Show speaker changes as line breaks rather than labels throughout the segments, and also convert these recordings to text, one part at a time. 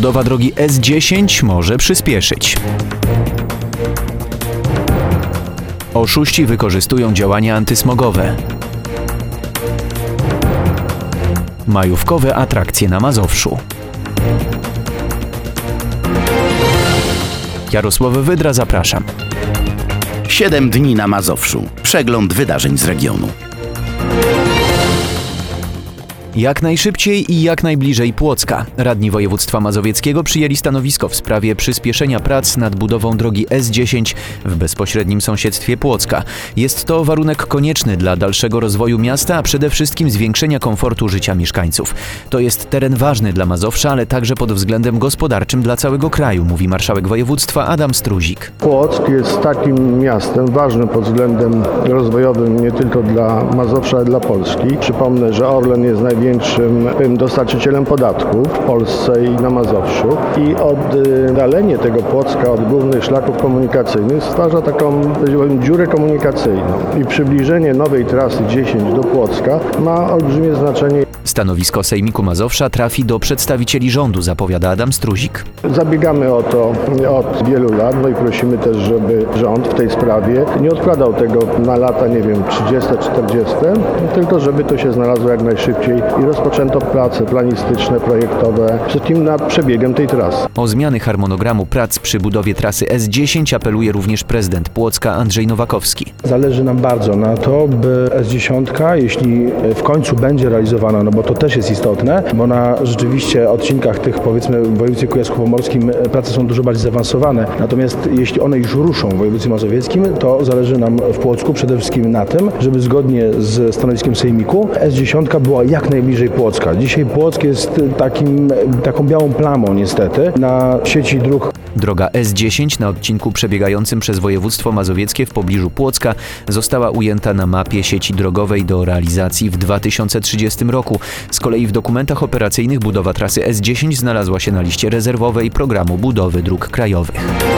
budowa drogi S10 może przyspieszyć. Oszuści wykorzystują działania antysmogowe. Majówkowe atrakcje na Mazowszu. Jarosław Wydra, zapraszam.
7 dni na Mazowszu. Przegląd wydarzeń z regionu.
Jak najszybciej i jak najbliżej Płocka. Radni województwa mazowieckiego przyjęli stanowisko w sprawie przyspieszenia prac nad budową drogi S10 w bezpośrednim sąsiedztwie Płocka. Jest to warunek konieczny dla dalszego rozwoju miasta, a przede wszystkim zwiększenia komfortu życia mieszkańców. To jest teren ważny dla Mazowsza, ale także pod względem gospodarczym dla całego kraju, mówi marszałek województwa Adam Struzik.
Płock jest takim miastem ważnym pod względem rozwojowym nie tylko dla Mazowsza, ale dla Polski. Przypomnę, że Orlen jest największym dostarczycielem podatków w Polsce i na Mazowszu i oddalenie tego Płocka od głównych szlaków komunikacyjnych stwarza taką, powiedziałbym, dziurę komunikacyjną i przybliżenie nowej trasy 10 do Płocka ma olbrzymie znaczenie.
Stanowisko Sejmiku Mazowsza trafi do przedstawicieli rządu, zapowiada Adam Struzik.
Zabiegamy o to od wielu lat, no i prosimy też, żeby rząd w tej sprawie nie odkładał tego na lata, 30, 40, tylko żeby to się znalazło jak najszybciej i rozpoczęto prace planistyczne, projektowe, wszystkim nad przebiegiem tej trasy.
O zmiany harmonogramu prac przy budowie trasy S10 apeluje również prezydent Płocka Andrzej Nowakowski.
Zależy nam bardzo na to, by S10, jeśli w końcu będzie realizowana, no bo to też jest istotne, bo na rzeczywiście odcinkach tych, powiedzmy, w województwie kujawsko-pomorskim prace są dużo bardziej zaawansowane. Natomiast jeśli one już ruszą w województwie mazowieckim, to zależy nam w Płocku przede wszystkim na tym, żeby zgodnie z stanowiskiem Sejmiku S10 była jak najbliżej Płocka. Dzisiaj Płock jest taką białą plamą niestety na sieci dróg.
Droga S10 na odcinku przebiegającym przez województwo mazowieckie w pobliżu Płocka została ujęta na mapie sieci drogowej do realizacji w 2030 roku. Z kolei w dokumentach operacyjnych budowa trasy S10 znalazła się na liście rezerwowej programu budowy dróg krajowych.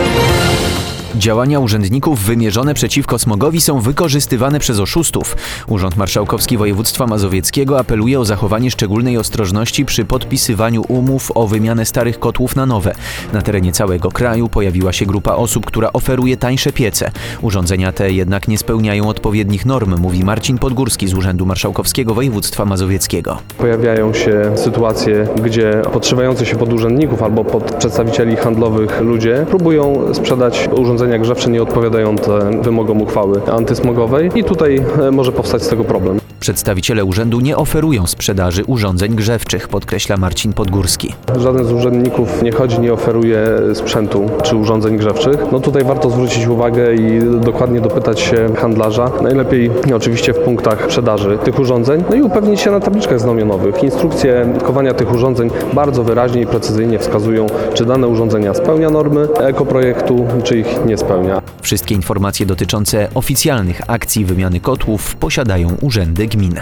Działania urzędników wymierzone przeciwko smogowi są wykorzystywane przez oszustów. Urząd Marszałkowski Województwa Mazowieckiego apeluje o zachowanie szczególnej ostrożności przy podpisywaniu umów o wymianę starych kotłów na nowe. Na terenie całego kraju pojawiła się grupa osób, która oferuje tańsze piece. Urządzenia te jednak nie spełniają odpowiednich norm, mówi Marcin Podgórski z Urzędu Marszałkowskiego Województwa Mazowieckiego.
Pojawiają się sytuacje, gdzie podszywający się pod urzędników albo pod przedstawicieli handlowych ludzie próbują sprzedać urządzenia grzewcze nieodpowiadające wymogom uchwały antysmogowej i tutaj może powstać z tego problem.
Przedstawiciele urzędu nie oferują sprzedaży urządzeń grzewczych, podkreśla Marcin Podgórski.
Żaden z urzędników nie oferuje sprzętu czy urządzeń grzewczych. No tutaj warto zwrócić uwagę i dokładnie dopytać się handlarza. Najlepiej oczywiście w punktach sprzedaży tych urządzeń. No i upewnić się na tabliczkach znamionowych. Instrukcje kowania tych urządzeń bardzo wyraźnie i precyzyjnie wskazują, czy dane urządzenia spełnia normy ekoprojektu, czy ich nie spełnia.
Wszystkie informacje dotyczące oficjalnych akcji wymiany kotłów posiadają urzędy gmin.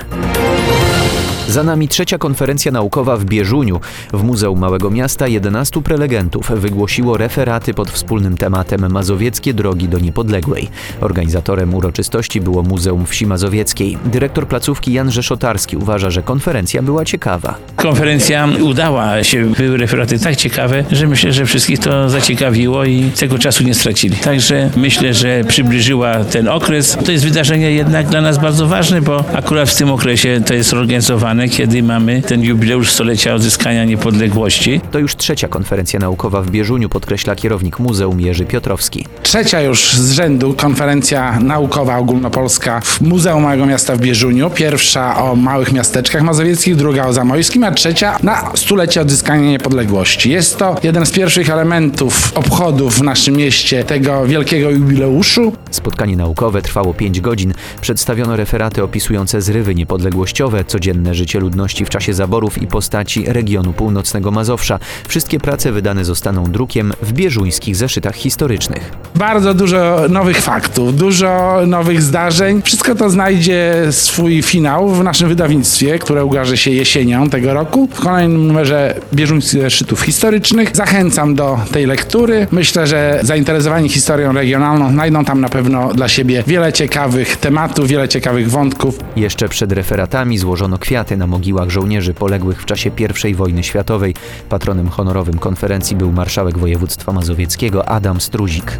Za nami trzecia konferencja naukowa w Bieżuniu. W Muzeum Małego Miasta 11 prelegentów wygłosiło referaty pod wspólnym tematem Mazowieckie drogi do niepodległej. Organizatorem uroczystości było Muzeum Wsi Mazowieckiej. Dyrektor placówki Jan Rzeszotarski uważa, że konferencja była ciekawa.
Konferencja udała się, były referaty tak ciekawe, że myślę, że wszystkich to zaciekawiło i tego czasu nie stracili. Także myślę, że przybliżyła ten okres. To jest wydarzenie jednak dla nas bardzo ważne, bo akurat w tym okresie to jest organizowane, kiedy mamy ten jubileusz stulecia odzyskania niepodległości.
To już trzecia konferencja naukowa w Bieżuniu, podkreśla kierownik muzeum Jerzy Piotrowski.
Trzecia już z rzędu konferencja naukowa ogólnopolska w Muzeum Małego Miasta w Bieżuniu. Pierwsza o małych miasteczkach mazowieckich, druga o Zamojskim, a trzecia na stulecie odzyskania niepodległości. Jest to jeden z pierwszych elementów obchodów w naszym mieście tego wielkiego jubileuszu.
Spotkanie naukowe trwało 5 godzin. Przedstawiono referaty opisujące zrywy niepodległościowe, codzienne życie ludności w czasie zaborów i postaci regionu północnego Mazowsza. Wszystkie prace wydane zostaną drukiem w bieżuńskich zeszytach historycznych.
Bardzo dużo nowych faktów, dużo nowych zdarzeń. Wszystko to znajdzie swój finał w naszym wydawnictwie, które ukaże się jesienią tego roku. W kolejnym numerze bieżuńskich zeszytów historycznych. Zachęcam do tej lektury. Myślę, że zainteresowani historią regionalną znajdą tam na pewno dla siebie wiele ciekawych tematów, wiele ciekawych wątków.
Jeszcze przed referatami złożono kwiaty kwiaty na mogiłach żołnierzy poległych w czasie I wojny światowej. Patronem honorowym konferencji był marszałek województwa mazowieckiego Adam Struzik.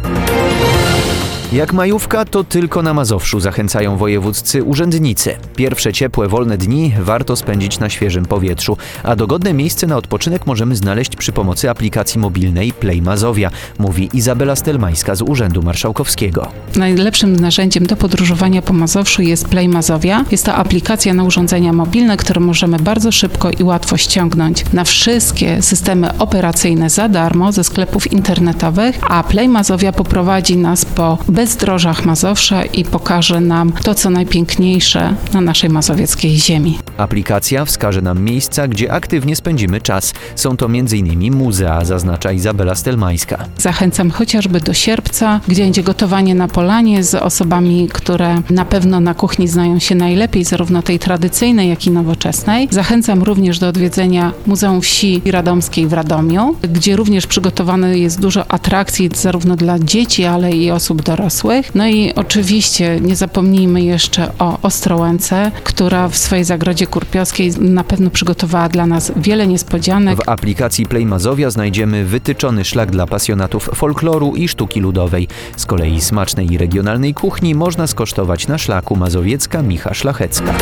Jak majówka, to tylko na Mazowszu, zachęcają wojewódzcy urzędnicy. Pierwsze ciepłe, wolne dni warto spędzić na świeżym powietrzu, a dogodne miejsce na odpoczynek możemy znaleźć przy pomocy aplikacji mobilnej Play Mazowia, mówi Izabela Stelmańska z Urzędu Marszałkowskiego.
Najlepszym narzędziem do podróżowania po Mazowszu jest Play Mazowia. Jest to aplikacja na urządzenia mobilne, które możemy bardzo szybko i łatwo ściągnąć na wszystkie systemy operacyjne za darmo ze sklepów internetowych, a Play Mazowia poprowadzi nas po bezdrożach Mazowsza i pokaże nam to, co najpiękniejsze na naszej mazowieckiej ziemi.
Aplikacja wskaże nam miejsca, gdzie aktywnie spędzimy czas. Są to m.in. muzea, zaznacza Izabela Stelmańska.
Zachęcam chociażby do Sierpca, gdzie będzie gotowanie na polanie z osobami, które na pewno na kuchni znają się najlepiej, zarówno tej tradycyjnej, jak i nowoczesnej. Zachęcam również do odwiedzenia Muzeum Wsi Radomskiej w Radomiu, gdzie również przygotowane jest dużo atrakcji zarówno dla dzieci, ale i osób dorosłych. No i oczywiście nie zapomnijmy jeszcze o Ostrołęce, która w swojej zagrodzie kurpiowskiej na pewno przygotowała dla nas wiele niespodzianek.
W aplikacji Play Mazowia znajdziemy wytyczony szlak dla pasjonatów folkloru i sztuki ludowej. Z kolei smacznej i regionalnej kuchni można skosztować na szlaku Mazowiecka Micha Szlachecka.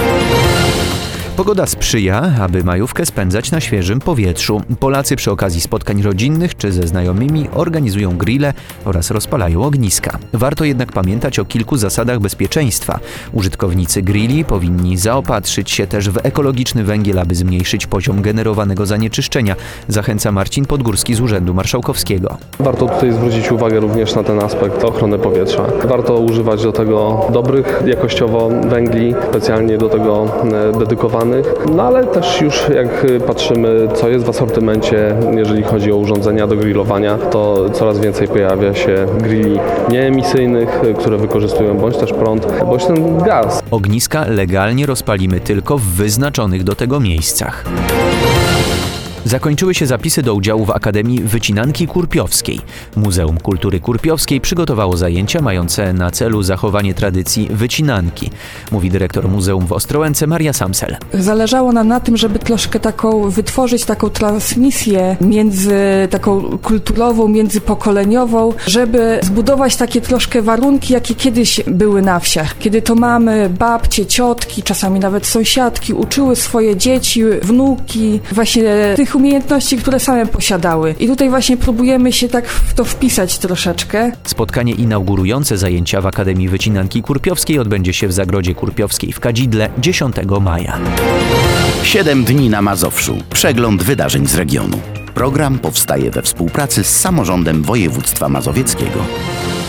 Pogoda sprzyja, aby majówkę spędzać na świeżym powietrzu. Polacy przy okazji spotkań rodzinnych czy ze znajomymi organizują grille oraz rozpalają ogniska. Warto jednak pamiętać o kilku zasadach bezpieczeństwa. Użytkownicy grilli powinni zaopatrzyć się też w ekologiczny węgiel, aby zmniejszyć poziom generowanego zanieczyszczenia, zachęca Marcin Podgórski z Urzędu Marszałkowskiego.
Warto tutaj zwrócić uwagę również na ten aspekt ochrony powietrza. Warto używać do tego dobrych jakościowo węgli, specjalnie do tego dedykowanych. No ale też już jak patrzymy, co jest w asortymencie, jeżeli chodzi o urządzenia do grillowania, to coraz więcej pojawia się grilli nieemisyjnych, które wykorzystują bądź też prąd, bądź ten gaz.
Ogniska legalnie rozpalimy tylko w wyznaczonych do tego miejscach. Zakończyły się zapisy do udziału w Akademii Wycinanki Kurpiowskiej. Muzeum Kultury Kurpiowskiej przygotowało zajęcia mające na celu zachowanie tradycji wycinanki, mówi dyrektor Muzeum w Ostrołęce Maria Samsel.
Zależało nam na tym, żeby troszkę wytworzyć taką transmisję taką kulturową, międzypokoleniową, żeby zbudować takie troszkę warunki, jakie kiedyś były na wsiach. Kiedy to mamy, babcie, ciotki, czasami nawet sąsiadki uczyły swoje dzieci, wnuki, właśnie tych umiejętności, które same posiadały. I tutaj właśnie próbujemy się tak w to wpisać troszeczkę.
Spotkanie inaugurujące zajęcia w Akademii Wycinanki Kurpiowskiej odbędzie się w Zagrodzie Kurpiowskiej w Kadzidle 10 maja.
7 dni na Mazowszu. Przegląd wydarzeń z regionu. Program powstaje we współpracy z Samorządem Województwa Mazowieckiego.